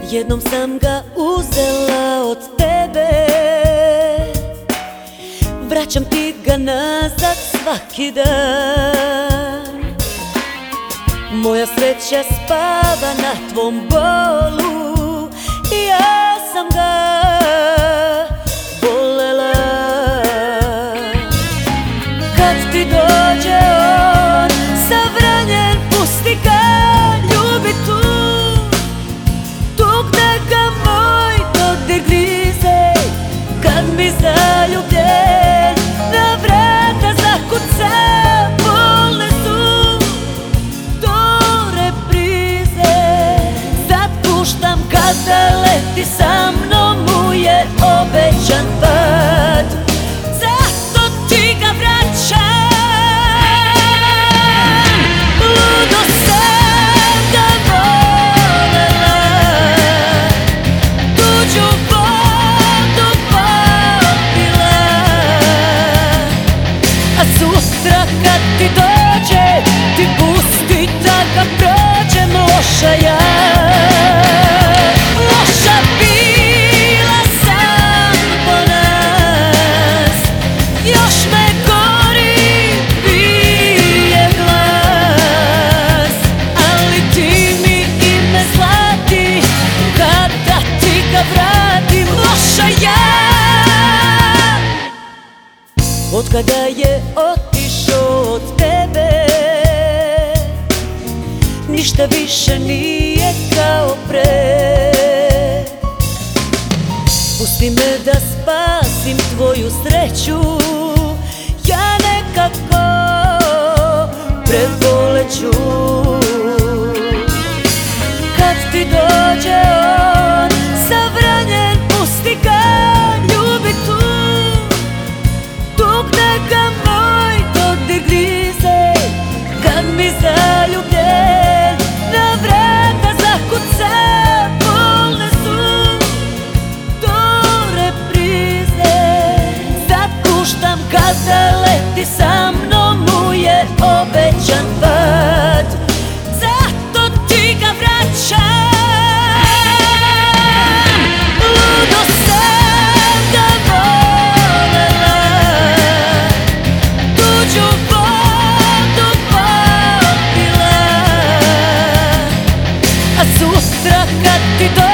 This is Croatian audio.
Jednom sam ga uzela od tebe, vraćam ti ga nazad svaki dan. Moja sreća spava na tvom bolu i ja sam ga volela. Kad ti dođe on savranjen, pusti ga, ljubi tu. Tugne ga moj dodir grize, kad mi zaljubljen na vrata zakuca. Bolne su to reprize, sad puštam kada leti sa mnom mu je obećan pad. Zato ti ga vraćam, ludo sam ga volela, tuđu vodu popila. A sutra kad ti dođe, ti pusti da ga prođem loša ja. Loša bila sam po nas, još me gori bije glas. Ali ti mi ime zlati, kada ti ga vratim loša ja. Od kada je otišao od tebe, ništa više nije kao pre. Pusti me da spasim tvoju sreću, ja nekako preboleću. Kad ti dođe on savranjen, pusti ga, ljubi tu. Tugne ga moj dodir grize, kad mi zaljubljen na vrata zakuca. Bolne su to reprize, sad puštam kada leti sa mnom mu je obećan pad. Zato ti ga vraćam, ludo sam ga volela, tuđu vodu popila. A sutra kad ti dođe,